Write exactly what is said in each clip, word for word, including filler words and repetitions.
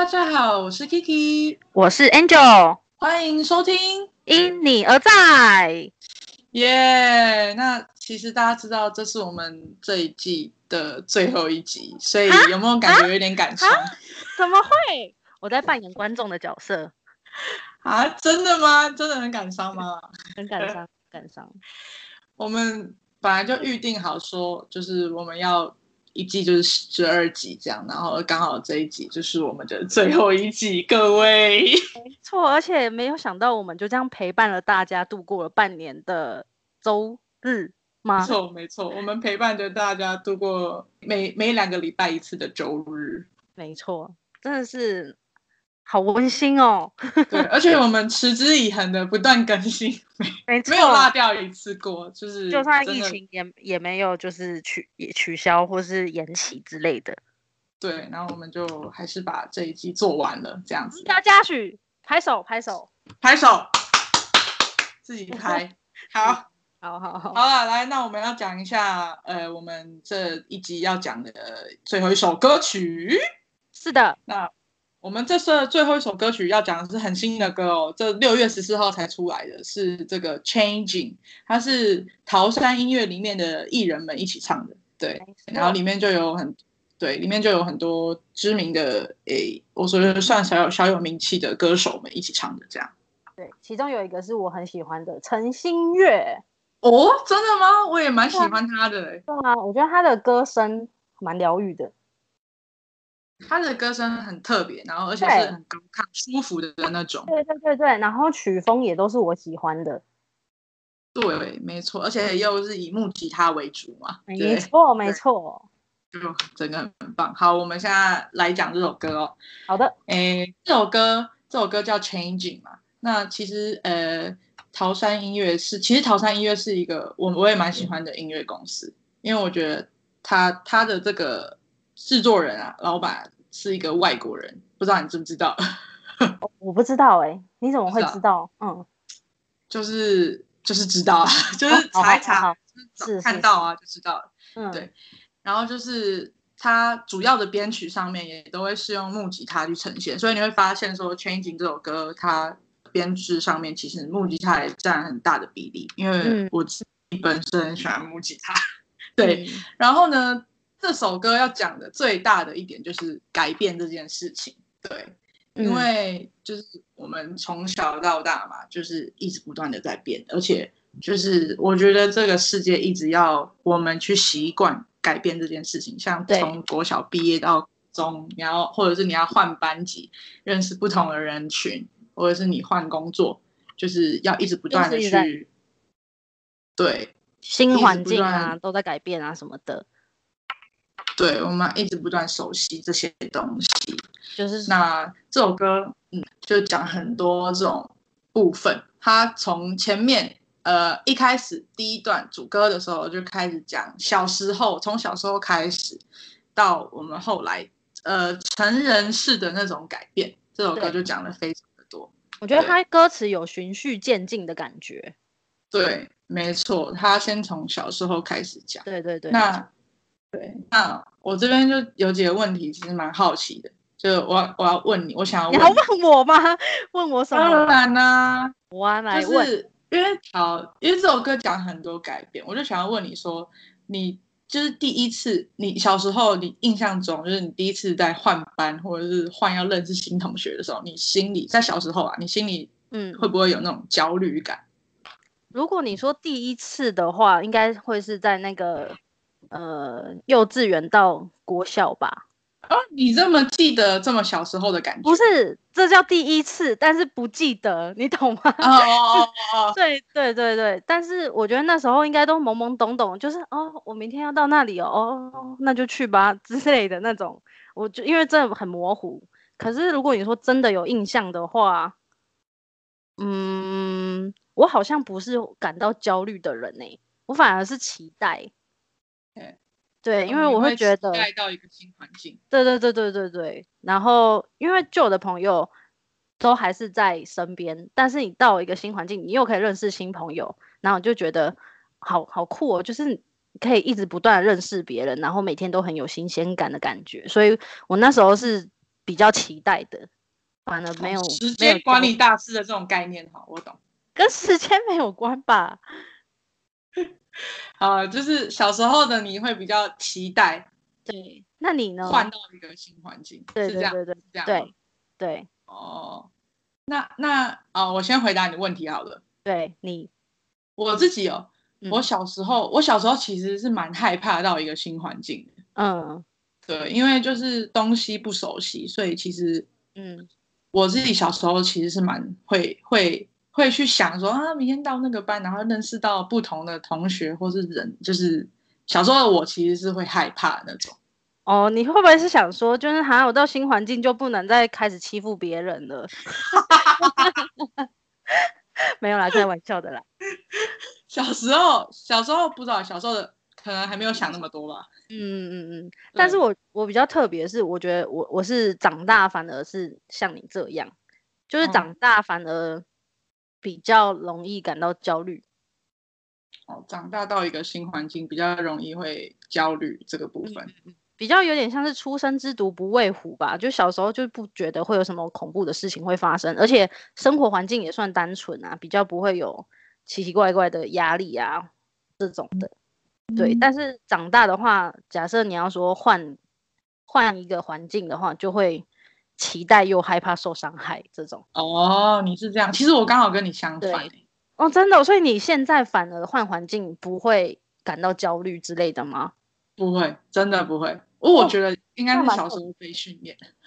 家好，我是 Kiki， 我是 Angel， 欢迎收听因你而在。 耶、yeah, 那其实大家知道这是我们这一季的最后一集，所以有没有感觉有点感伤？ 怎么会？我在扮演观众的角色啊，真的吗？真的很感伤吗？ 很感伤，感伤。 我们本来就预定好说，就是我们要一季就是十二集这样，然后刚好这一集就是我们的最后一集，各位。 没错，而且没有想到我们就这样陪伴了大家度过了半年的周日吗？ 没错，没错，我们陪伴着大家度过每每两个礼拜一次的周日。 没错，真的是好温馨哦。 对，而且我们持之以恒的不断更新，没没有落掉一次过，就是就算疫情也也没有就是取也取消或是延期之类的。 对，然后我们就还是把这一季做完了，这样子。 要嘉许，拍手拍手拍手，自己拍。好， 好好好， 好了，来，那我们要讲一下，呃，我们这一集要讲的最后一首歌曲。 是的， 那我们这次最后一首歌曲要讲的是很新的歌哦，这六月十四号才出来的，是这个 Changing， 它是桃山音乐里面的艺人们一起唱的，对，然后里面就有很对，里面就有很多知名的诶，我说的算小有小有名气的歌手们一起唱的，这样。 对，其中有一个是我很喜欢的陈星月。 哦，真的吗？我也蛮喜欢他的。 对啊，我觉得他的歌声蛮疗愈的。 他的歌声很特别，然后而且是很高亢、舒服的那种。 对对对对，然后曲风也都是我喜欢的。 对，没错，而且又是以木吉他为主嘛。 没错，没错， 就整个很棒。好，我们现在来讲这首歌哦。 好的， 诶，这首歌这首歌叫 Changing 嘛。那其实呃，桃山音乐是，其实桃山音乐是一个我我也蛮喜欢的音乐公司，因为我觉得他他的这个制作人啊，老板是一个外国人，不知道你知不知道？ 哦、我不知道哎、欸，你怎么会知道？嗯， 就是就是知道啊，就是查一查， 哦、 就是看到啊就知道了。 嗯， 对，然后就是它主要的编曲上面也都会是用木吉他去呈现，所以你会发现说《Changing》这首歌它编制上面其实木吉他也占很大的比例，因为我自己本身很喜欢木吉他。对，嗯、然后呢，这首歌要讲的最大的一点就是改变这件事情。对，因为就是我们从小到大嘛，就是一直不断的在变，而且就是我觉得这个世界一直要我们去习惯改变这件事情，像从国小毕业到中，你要或者是你要换班级，认识不同的人群，或者是你换工作，就是要一直不断的去对新环境啊都在改变啊什么的。 对，我们一直不断熟悉这些东西， 就是那这首歌，嗯，就讲很多这种部分。它从前面，呃，一开始第一段主歌的时候就开始讲小时候，从小时候开始到我们后来，呃，成人式的那种改变。这首歌就讲了非常的多。 我觉得它歌词有循序渐进的感觉。 对，没错，他先从小时候开始讲。 对对对。 那对，那我这边就有几个问题，其实蛮好奇的，就我要我要问你，我想要问你, 你要问我吗？问我什么？ 当然啦、啊， 我要来问， 就是因为好，因为这首歌讲很多改变，我就想要问你说，你就是第一次，你小时候你印象中，就是你第一次在换班或者是换要认识新同学的时候，你心里在小时候啊，你心里嗯会不会有那种焦虑感？ 如果你说第一次的话，应该会是在那个。呃，幼稚园到国小吧。 哦，你这么记得这么小时候的感觉？ 不是，这叫第一次，但是不记得，你懂吗？ 哦哦哦哦， 对对对对，但是我觉得那时候应该都懵懵懂懂，就是哦，我明天要到那里哦，哦，那就去吧之类的那种。我就因为真的很模糊，可是如果你说真的有印象的话，嗯，我好像不是感到焦虑的人呢、欸，我反而是期待。对，因为我会觉得带到一个新环境。 对对对对对对，然后因为旧的朋友都还是在身边，但是你到一个新环境，你又可以认识新朋友，然后就觉得好好酷哦，就是可以一直不断的认识别人，然后每天都很有新鲜感的感觉。所以我那时候是比较期待的，反而没有、 哦、时间管理大师的这种概念，哈，我懂， 跟时间没有关吧？ 啊，就是小时候的你会比较期待， 对，那你呢？ 换到一个新环境， 对是这样， 对对对这样对对。 哦，那那啊、哦，我先回答你的问题好了。 对你， 我自己哦， 嗯、 我小时候，我小时候其实是蛮害怕到一个新环境的， 嗯对，因为就是东西不熟悉，所以其实嗯我自己小时候其实是蛮会会会去想说啊，明天到那个班，然后认识到不同的同学或是人，就是小时候的我其实是会害怕那种。 哦，你会不会是想说，就是好像我到新环境就不能再开始欺负别人了？没有啦，开玩笑的啦。 小时候，小时候不知道，小时候的可能还没有想那么多吧。 嗯嗯嗯，但是对， 我我比较特别是，我觉得我我是长大反而是像你这样，就是嗯， 长大反而比较容易感到焦虑。 哦，长大到一个新环境，比较容易会焦虑这个部嗯分。 嗯嗯，比较有点像是初生之犊不畏虎吧，就小时候就不觉得会有什么恐怖的事情会发生，而且生活环境也算单纯啊，比较不会有奇奇怪怪的压力啊这种的。对， 嗯， 但是长大的话，假设你要说换换一个环境的话，就会期待又害怕受伤害这种。 哦，你是这样，其实我刚好跟你相反对， 欸。 哦，真的哦，所以你现在反而换环境不会感到焦虑之类的吗？ 不会，真的不会。我哦， 觉得应该那是蛮特别小时候被训练的，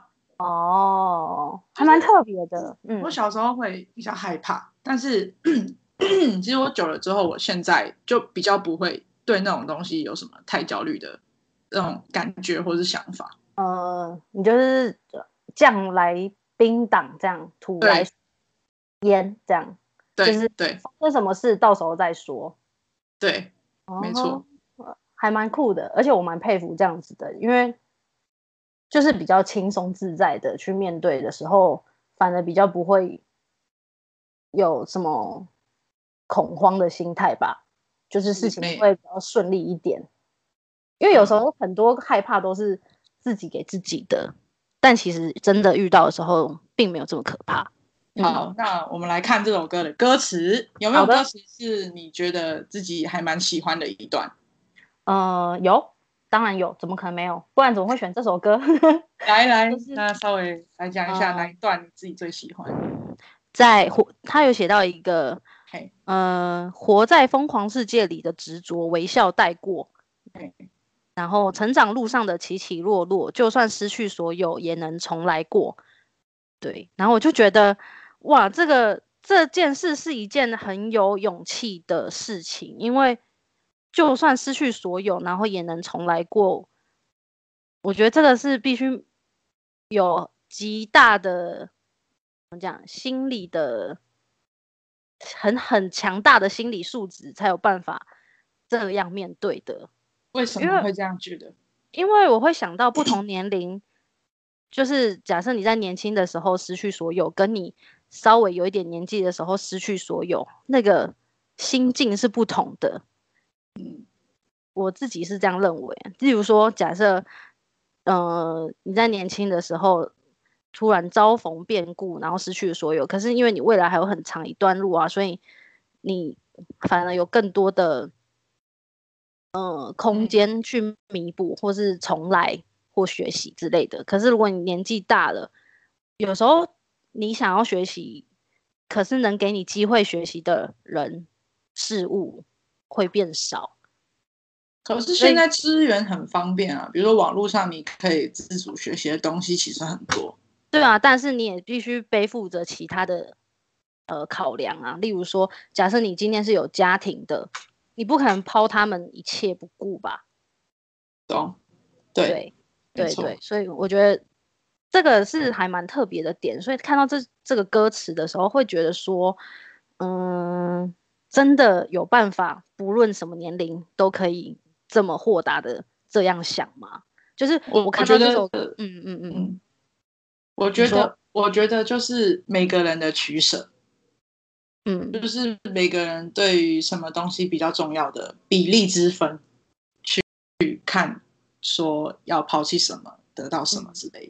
哦，还就是蛮特别的。嗯我小时候会比较害怕，但是其实我久了之后，我现在就比较不会对那种东西有什么太焦虑的那种感觉或是想法。 呃，你就是将来兵挡这样，土来对烟这样，就是对对发生什么事到时候再说。 对，没哦， 错。 还蛮酷的，而且我蛮佩服这样子的，因为就是比较轻松自在的去面对的时候，反而比较不会有什么恐慌的心态吧，就是事情是没， 会比较顺利一点。因为有时嗯， 候很多害怕都是自己给自己的，但其实真的遇到的时候，并没有这么可怕。嗯， 好，那我们来看这首歌的歌词，有没好的， 有歌词是你觉得自己还蛮喜欢的一段？ 呃，有，当然有，怎么可能没有？不然怎么会选这首歌？ 来来， 就是那稍微来讲一下哪呃， 一段你自己最喜欢？ 在活，他有写到一个， 嘿， 呃，活在疯狂世界里的执着，微笑带过， 嘿， 然后成长路上的起起落落，就算失去所有，也能重来过。对，然后我就觉得，哇，这个这件事是一件很有勇气的事情，因为就算失去所有，然后也能重来过。我觉得这个是必须有极大的心理的很很强大的心理素质，才有办法这样面对的。 为什因为么会这样觉得？ 因为我会想到不同年龄，就是假设你在年轻的时候失去所有，跟你稍微有一点年纪的时候失去所有，那个心境是不同的。 嗯， 我自己是这样认为。例如说，假设呃你在年轻的时候突然遭逢变故，然后失去了所有，可是因为你未来还有很长一段路啊，所以你反而有更多的呃空嗯， 间去弥补，或是重来或学习之类的。可是如果你年纪大了，有时候你想要学习，可是能给你机会学习的人事物会变少。 可是所以现在资源很方便啊，比如说网络上你可以自主学习的东西其实很多。 对啊，但是你也必须背负着其他的呃考量啊，例如说，假设你今天是有家庭的，你不可能抛他们一切不顾吧？ 懂？对， 对，对对， 没错。 所以我觉得这个是还蛮特别的点，所以看到这这个歌词的时候，会觉得说，嗯，真的有办法，不论什么年龄都可以这么豁达的这样想吗？就是我我我觉得， 看到这首，嗯嗯嗯， 嗯，我你说， 觉得，我觉得就是每个人的取舍， 嗯就是每个人对于什么东西比较重要的比例之分，去看说要抛弃什么，得到什么嗯。 之类的。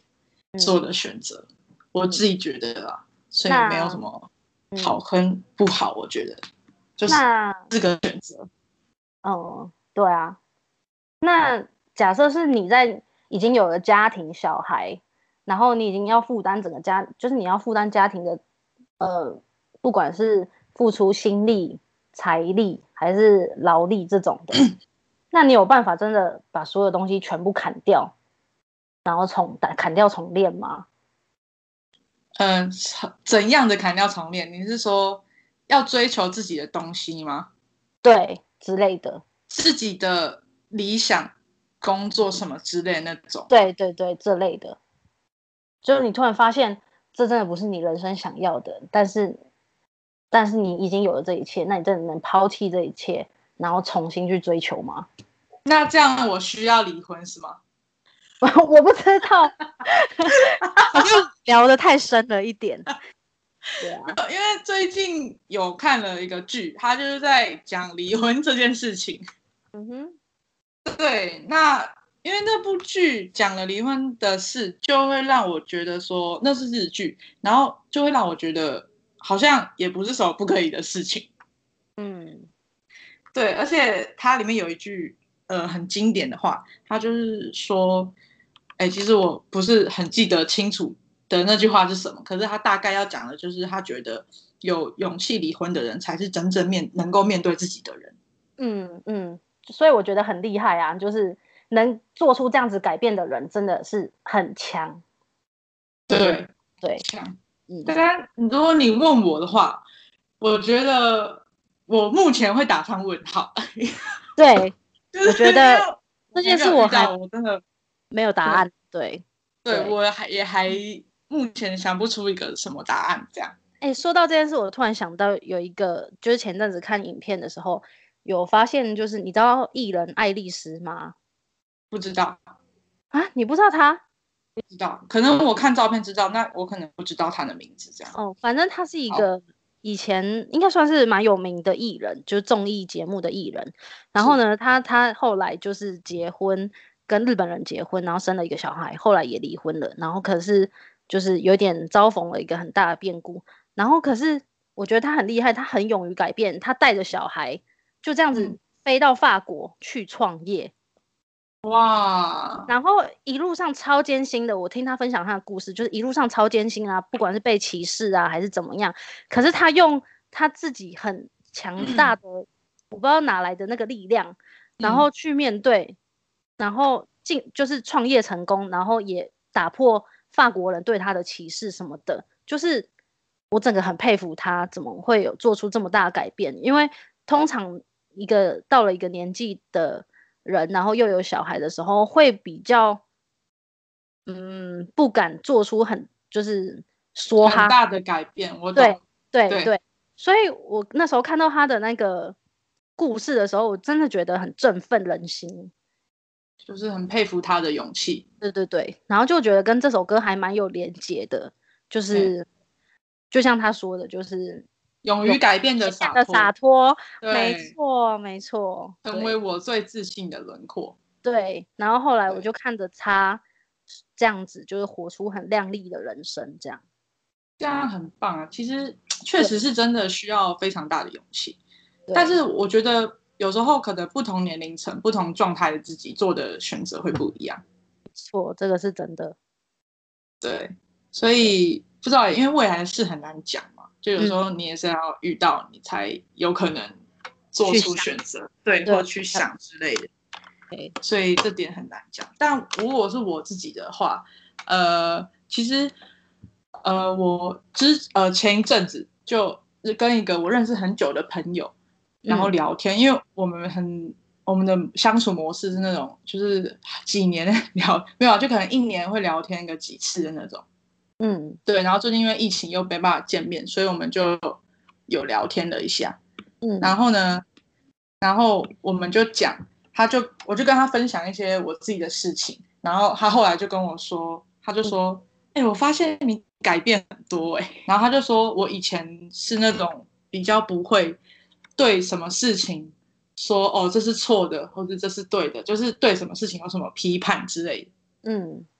做的选择，嗯、我自己觉得啊，所以没有什么好跟不好，我觉得就是这个选择。 哦，对啊。那假设是你在已经有了家庭小孩，然后你已经要负担整个家，就是你要负担家庭的，呃，不管是付出心力、财力还是劳力这种的，那你有办法真的把所有东西全部砍掉，然后重砍掉重练吗？ 嗯、呃，怎样的砍掉重练？你是说要追求自己的东西吗？ 对，之类的， 自己的理想工作什么之类的那种。 对对对，这类的，就是你突然发现这真的不是你人生想要的，但是但是你已经有了这一切，那你真的能抛弃这一切，然后重新去追求吗？ 那这样我需要离婚是吗？ 我不知道，好像聊得太深了一点。对啊， 因为最近有看了一个剧，他就是在讲离婚这件事情。 嗯哼， 对，那因为那部剧讲了离婚的事，就会让我觉得说那是日剧，然后就会让我觉得好像也不是什么不可以的事情。 嗯， 对，而且它里面有一句呃很经典的话，他就是说，哎，其实我不是很记得清楚的那句话是什么，可是他大概要讲的就是他觉得有勇气离婚的人才是真正面能够面对自己的人。 嗯嗯，所以我觉得很厉害啊，就是能做出这样子改变的人真的是很强。 对对， 强。 嗯， 当然，如果你问我的话，我觉得我目前会打上问号。 对， 就是我觉得这件事我还我真的没有答案。对， 对，对我还也还目前想不出一个什么答案，这样。 哎，说到这件事，我突然想到有一个，就是前阵子看影片的时候，有发现，就是你知道艺人爱丽丝吗？ 不知道啊，你不知道她？ 不知道，可能我看照片知道，那我可能不知道他的名字，这样。 哦，反正她是一好， 个以前应该算是蛮有名的艺人，就是综艺节目的艺人。然后呢，她她后来就是结婚，跟日本人结婚，然后生了一个小孩，后来也离婚了。然后可是就是有点遭逢了一个很大的变故。然后可是我觉得她很厉害，她很勇于改变，她带着小孩就这样子嗯， 飞到法国去创业。 哇， 然后一路上超艰辛的，我听他分享他的故事，就是一路上超艰辛啊，不管是被歧视啊还是怎么样，可是他用他自己很强大的，我不知道哪来的那个力量，然后去面对，然后进就是创业成功，然后也打破法国人对他的歧视什么的，就是我整个很佩服他怎么会有做出这么大的改变，因为通常一个到了一个年纪的人，然后又有小孩的时候，会比较嗯不敢做出很就是说哈， 很大的改变，我对懂。对， 对对，所以我那时候看到他的那个故事的时候，我真的觉得很振奋人心。 就是很佩服他的勇气。 对对对，然后就觉得跟这首歌还蛮有连结的，就是就像他说的，就是勇于改变的洒的洒脱，没对， 错没错， 成为我最自信的轮廓。 对，然后后来我就看着他这样子，就是活出很亮丽的人生，这样。 这样很棒啊！其实确实是真的需要非常大的勇气， 对但是我觉得有时候可能不同年龄层、不同状态的自己做的选择会不一样。 错，这个是真的。 对，所以不知道，因为未来的事很难讲嘛，就有时候你也是要遇到，你才有可能做出选择，对， 对或去想之类的。 对， 所以这点很难讲。但如果是我自己的话，呃，其实，呃，我之呃前一阵子就跟一个我认识很久的朋友，然后聊天，嗯、因为我们很我们的相处模式是那种，就是几年聊没有，就可能一年会聊天个几次的那种。嗯，对。然后最近因为疫情又没办法见面，所以我们就有聊天了一下。嗯，然后呢，然后我们就讲。他就我就跟他分享一些我自己的事情，然后他后来就跟我说，他就说，哎、欸，我发现你改变很多哎、欸，然后他就说我以前是那种比较不会对什么事情说哦这是错的，或者这是对的，就是对什么事情有什么批判之类的。嗯，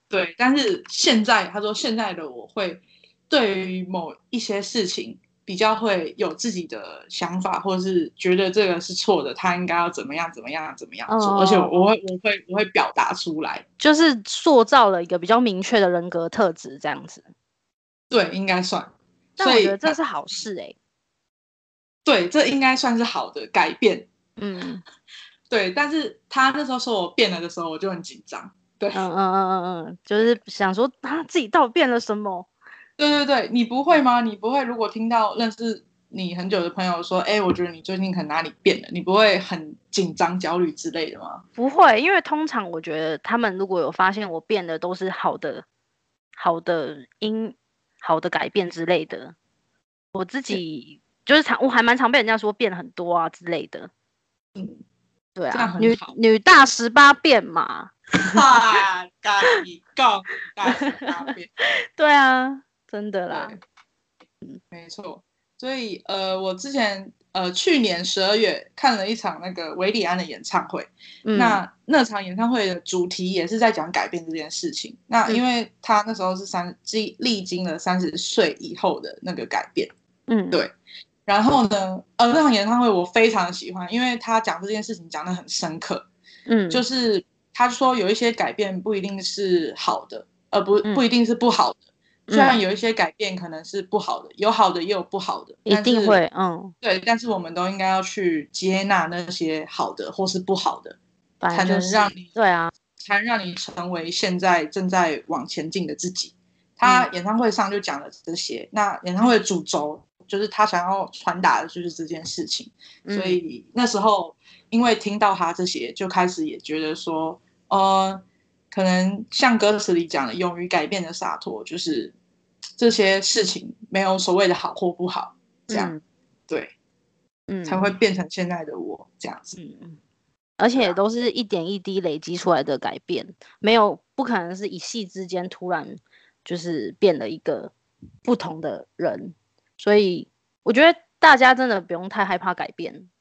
对，但是现在他说现在的我会对于某一些事情比较会有自己的想法，或是觉得这个是错的，他应该要怎么样怎么样怎么样做， 哦， 而且我我会我会我会表达出来， 就是塑造了一个比较明确的人格特质，这样子。 对，应该算。 但我觉得所以这是好事哎、欸。 对，这应该算是好的改变。 嗯对，但是他那时候说我变了的时候，我就很紧张。对， 嗯嗯嗯嗯嗯，就是想说他自己到底变了什么？ 对对对，你不会吗？你不会如果听到认识你很久的朋友说，哎，我觉得你最近可能哪里变了，你不会很紧张、焦虑之类的吗？ 不会，因为通常我觉得他们如果有发现我变的都是好的、好的因、好的改变之类的。我自己就是常，我还蛮常被人家说变很多啊之类的。 嗯， 对这样啊，女很好。 女大十八变嘛。 哈，咖喱杠大十八变。 对啊，真的啦。 对，没错。所以呃，我之前呃去年十二月看了一场那个韦礼安的演唱会， 嗯那那场演唱会的主题也是在讲改变这件事情。那嗯因为他那时候是三经历经了三十岁以后的那个改变， 嗯， 对。然后呢，呃，那场演唱会我非常喜欢，因为他讲这件事情讲得很深刻， 嗯， 就是他说有一些改变不一定是好的，而不嗯不一定是不好的。虽然嗯， 有一些改变可能是不好的，有好的也有不好的， 一但是定会，嗯， 对，但是我们都应该要去接纳那些好的或是不好的，才反正就是能让你对啊， 才能让你成为现在正在往前进的自己。他嗯演唱会上就讲了这些，那演唱会的主轴就是他想要传达的就是这件事情，所嗯以那时候因为听到他这些，就开始也觉得说，呃，可能像歌词里讲的，勇于改变的洒脱，就是这些事情没有所谓的好或不好，这样嗯对，才嗯会变成现在的我这样子。 嗯，而且对啊， 都是一点一滴累积出来的改变，没有不可能是一夕之间突然就是变了一个不同的人，所以我觉得大家真的不用太害怕改变。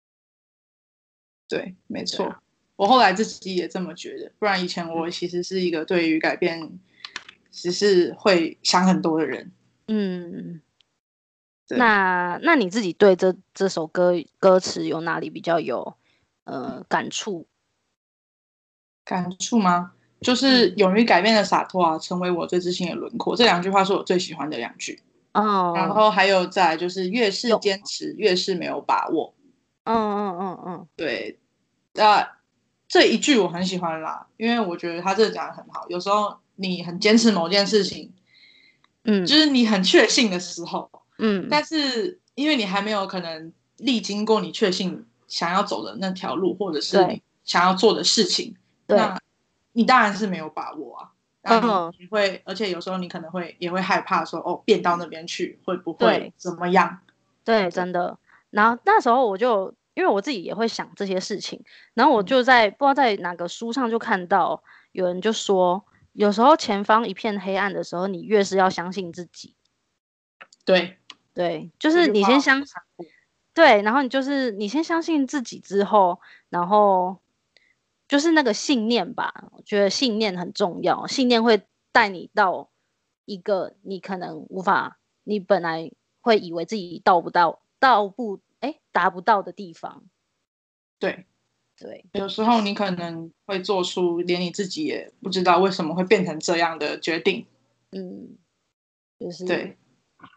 对，没错。 对啊， 我后来自己也这么觉得，不然以前我其实是一个对于改变只是会想很多的人。 嗯， 对， 那那你自己对这这首歌歌词有哪里比较有呃感触？ 感触吗？就是嗯， 勇于改变的洒脱啊，成为我最自信的轮廓。这两句话是我最喜欢的两句。然哦， 后还有再来就是越是有， 坚持，越是没有把握。 嗯嗯嗯嗯对，那这一句我很喜欢啦，因为我觉得他这个讲的很好。有时候你很坚持某件事情，就嗯是你很确信的时候， 嗯， 但是因为你还没有可能历经过你确信想要走的那条路，或者是对你想要做的事情， 对， 那你当然是没有把握啊。那你嗯你会，而且有时候你可能会也会害怕说，哦，变到那边去会不会对怎么样？ 对， 对， 真的。然后那时候我就因为我自己也会想这些事情，然后我嗯， 就在不知道在哪个书上就看到有人就说，有时候前方一片黑暗的时候，你越是要相信自己。 对， 对，就是这句话你先相我看过。 对，然后你就是你先相信自己之后，然后就是那个信念吧，我觉得信念很重要，信念会带你到一个你可能无法，你本来会以为自己到不到、到不，哎，达不到的地方。 对， 对， 有时候你可能会做出连你自己也不知道为什么会变成这样的决定。 嗯，就是对，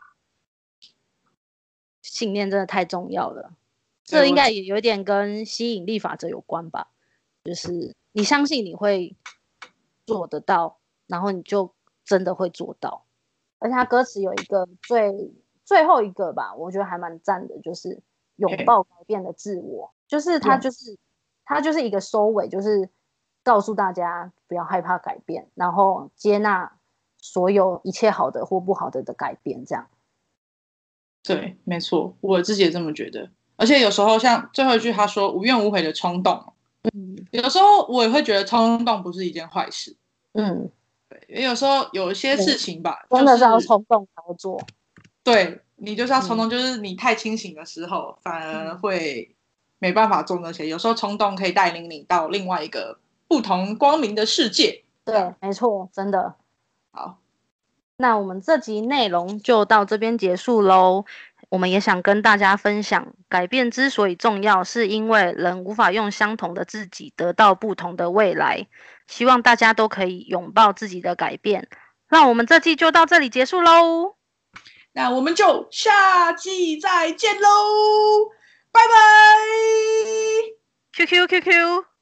信念真的太重要了，这应对我该也有点跟吸引力法则有关吧。就是你相信你会做得到，然后你就真的会做到。而且他歌词有一个最最后一个吧，我觉得还蛮赞的，就是拥哎抱改变的自我。就是他用就是他就是一个收尾，就是告诉大家不要害怕改变，然后接纳所有一切好的或不好的的改变，这样。 对，没错，我自己也这么觉得。而且有时候像最后一句他说无怨无悔的冲动， 嗯有时候我也会觉得冲动不是一件坏事。 嗯， 对，因为有时候有一些对， 事情吧， 真的是要就是冲动才会做。 对你就是要冲嗯动，就是你太清醒的时候，反而嗯， 会没办法做那些。有时候冲动可以带领你到另外一个不同光明的世界。 对，没错，真的。 好， 那我们这集内容就到这边结束喽。我们也想跟大家分享，改变之所以重要，是因为人无法用相同的自己得到不同的未来。希望大家都可以拥抱自己的改变。那我们这季就到这里结束喽。 那我们就下季再见喽，拜拜。 Q Q Q Q。